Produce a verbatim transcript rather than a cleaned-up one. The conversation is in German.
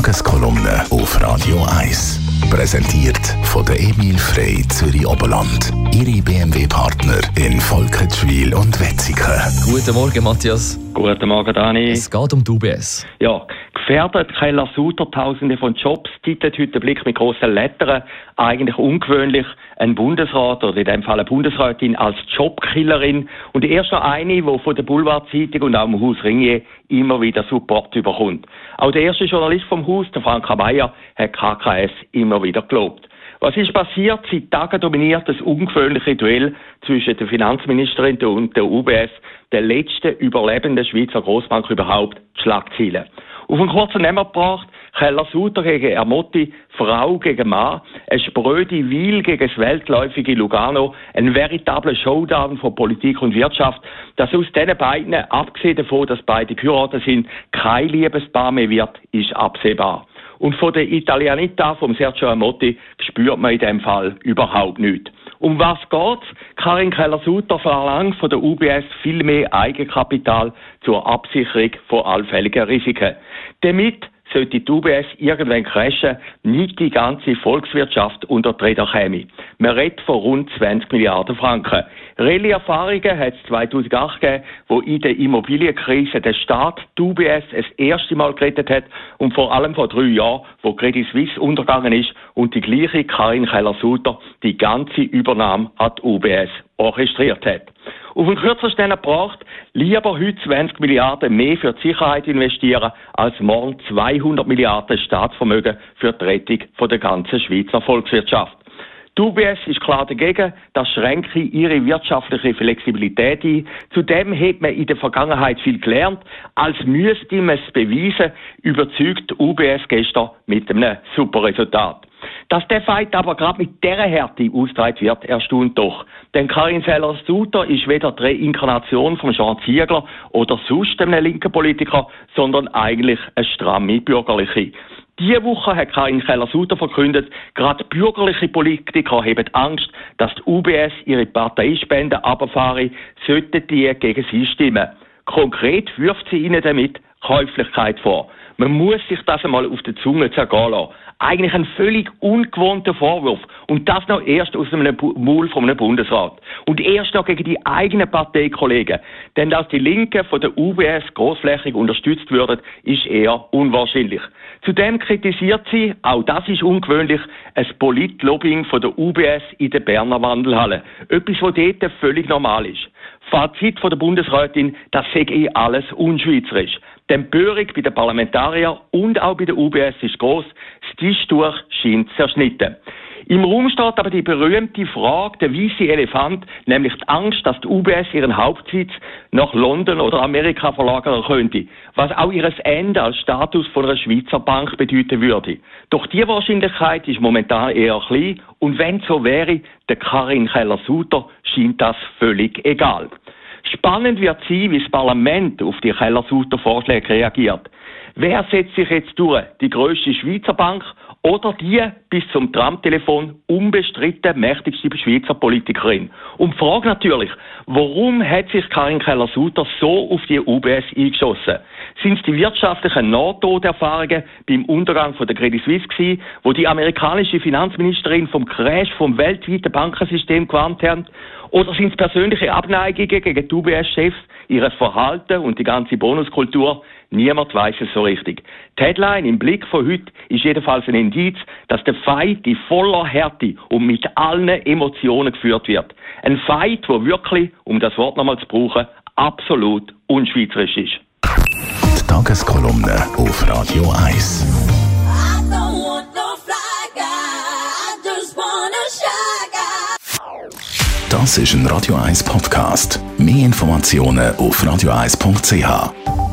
Tageskolumne auf Radio eins. Präsentiert von der Emil Frey Zürich Oberland. Ihre B M W-Partner in Volketschwil und Wetzikon. Guten Morgen, Matthias. Guten Morgen, Dani. Es geht um die U B S. Ja, gefährdet Keller Suter Tausende von Jobs, titelt heute der Blick mit grossen Lettern. Eigentlich ungewöhnlich, ein Bundesrat oder in dem Fall eine Bundesrätin als Jobkillerin. Und erst noch eine, die von der Boulevardzeitung und auch dem Haus Ringier immer wieder Support bekommt. Auch der erste Journalist vom Haus, der Frank Meyer, hat K K S immer wieder gelobt. Was ist passiert? Seit Tagen dominiert das ungewöhnliche Duell zwischen der Finanzministerin und der U B S, der letzten überlebenden Schweizer Grossbank überhaupt, die Schlagzeilen. Auf einen kurzen Nenner gebracht, Keller Suter gegen Ermotti, Frau gegen Mann, eine spröde Wil gegen das weltläufige Lugano, ein veritabler Showdown von Politik und Wirtschaft, dass aus diesen beiden, abgesehen davon, dass beide geheiratet sind, kein Liebespaar mehr wird, ist absehbar. Und von der Italianita, vom Sergio Ermotti, spürt man in diesem Fall überhaupt nichts. Um was geht's? Karin Keller-Suter verlangt von der U B S viel mehr Eigenkapital zur Absicherung von allfälligen Risiken. Damit sollte die U B S irgendwann crashen, nicht die ganze Volkswirtschaft unter die Räder käme. Man redet von rund zwanzig Milliarden Franken. Reelle Erfahrungen hat es zweitausendacht gegeben, wo in der Immobilienkrise der Staat die U B S das erste Mal gerettet hat und vor allem vor drei Jahren, wo Credit Suisse untergegangen ist und die gleiche Karin Keller-Suter die ganze Übernahme an die U B S orchestriert hat. Auf den kürzesten gebracht, lieber heute zwanzig Milliarden mehr für die Sicherheit investieren, als morgen zweihundert Milliarden Staatsvermögen für die Rettung von der ganzen Schweizer Volkswirtschaft. Die U B S ist klar dagegen, das schränke ihre wirtschaftliche Flexibilität ein. Zudem hat man in der Vergangenheit viel gelernt, als müsste man es beweisen, überzeugt die U B S gestern mit einem super Resultat. Dass der Fight aber gerade mit dieser Härte ausgetragen wird, erstaunt doch. Denn Karin Keller-Suter ist weder die Reinkarnation von Jean Ziegler oder sonst einem linken Politiker, sondern eigentlich eine stramme Bürgerliche. Diese Woche hat Karin Keller-Suter verkündet, gerade bürgerliche Politiker haben Angst, dass die U B S ihre Parteispenden runterfahren, sollten die gegen sie stimmen. Konkret wirft sie ihnen damit Käuflichkeit vor. Man muss sich das einmal auf der Zunge zergehen lassen. Eigentlich ein völlig ungewohnter Vorwurf. Und das noch erst aus einem Maul von einem Bundesrat. Und erst noch gegen die eigenen Parteikollegen. Denn dass die Linken von der U B S grossflächig unterstützt würden, ist eher unwahrscheinlich. Zudem kritisiert sie, auch das ist ungewöhnlich, ein Politlobbying von der U B S in der Berner Wandelhalle. Etwas, was dort völlig normal ist. Fazit von der Bundesrätin, das sei eh alles unschweizerisch. Die Empörung bei den Parlamentariern und auch bei der U B S ist gross, das Tischtuch scheint zerschnitten. Im Raum steht aber die berühmte Frage, der weisse Elefant, nämlich die Angst, dass die U B S ihren Hauptsitz nach London oder Amerika verlagern könnte, was auch ihr Ende als Status von einer Schweizer Bank bedeuten würde. Doch die Wahrscheinlichkeit ist momentan eher klein und wenn es so wäre, der Karin Keller-Suter scheint das völlig egal. Spannend wird sein, wie das Parlament auf die Keller-Suter-Vorschläge reagiert. Wer setzt sich jetzt durch? Die grösste Schweizer Bank oder die bis zum Tramtelefon unbestritten mächtigste Schweizer Politikerin? Und die Frage natürlich, warum hat sich Karin Keller-Suter so auf die U B S eingeschossen? Sind es die wirtschaftlichen Nahtoderfahrungen beim Untergang von der Credit Suisse gewesen, wo die amerikanische Finanzministerin vom Crash vom weltweiten Bankensystem gewarnt haben? Oder sind es persönliche Abneigungen gegen die U B S-Chefs, ihr Verhalten und die ganze Bonuskultur? Niemand weiß es so richtig. Die Headline im Blick von heute ist jedenfalls ein Indiz, dass der Fight in voller Härte und mit allen Emotionen geführt wird. Ein Fight, der wirklich, um das Wort nochmal zu brauchen, absolut unschweizerisch ist. Die Tageskolumne auf Radio eins. Das ist ein Radio eins Podcast. Mehr Informationen auf radio eins punkt c h.